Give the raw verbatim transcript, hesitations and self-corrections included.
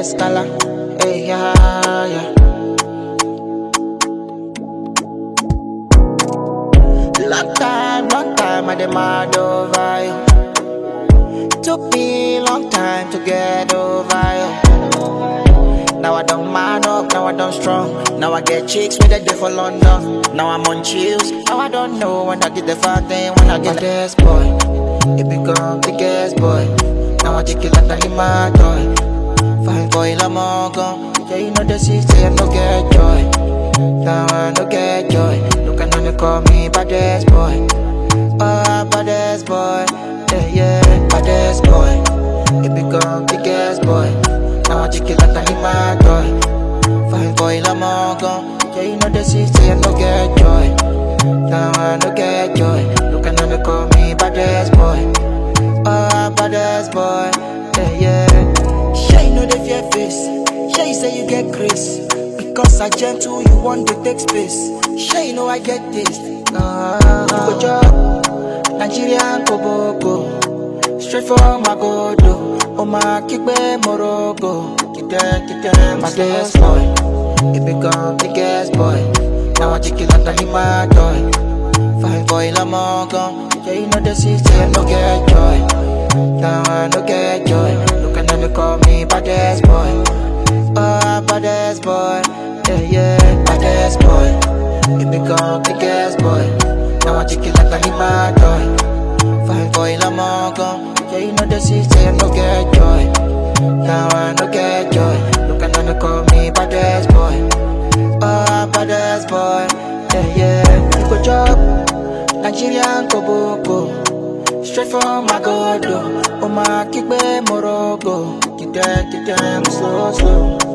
Scala. Hey, yeah, yeah. Long time, long time, I demand over you. Took me long time to get over you. Now I don't man up, now I don't strong. Now I get chicks with a day for London. Now I'm on chills, now I don't know when I get the fat thing, when I get this boy. It become the gas boy. Now I take it like a my toy. Fine boy, I'm all gone. Yeah, you know the city, I no get joy. Now I no get joy. Look at them, they call me baddest boy. Oh, baddest boy. Yeah, yeah, baddest boy. It become the gas boy. Now I take it like a my toy. Fine boy, I'm all gone. Yeah, you know the city, I no get joy. Now I no get joy. Look at them, they call me baddest boy. Oh, baddest boy. Yeah, yeah. Shay, you know the fear face. Shay, you say you get grace. Because I gentle, you want to take space. Shay, you know I get this. Uh, good job. Nigerian Koboko. Straight from my godo. Oh, my kickbe morogo. Get them, get them. My gas boy. It become the gas boy. Now I take it like a my toy. Fine boy, I'm all gone. Yeah, you know the city, I no get joy. Now I no get joy. Look at them, they call me baddest boy. Oh, baddest boy. Yeah, yeah, baddest boy. It become the gas boy. Now I take it like a my toy. Fine boy, I'm all gone. Yeah, you know the city, I no get joy. Now I no get joy. Look at them, they call me baddest boy. Oh, baddest boy. Yeah, yeah, good job. Nigerian Koboko. Straight from my godo. Oh, my kickbe morogo. Get them, get them, slow, slow.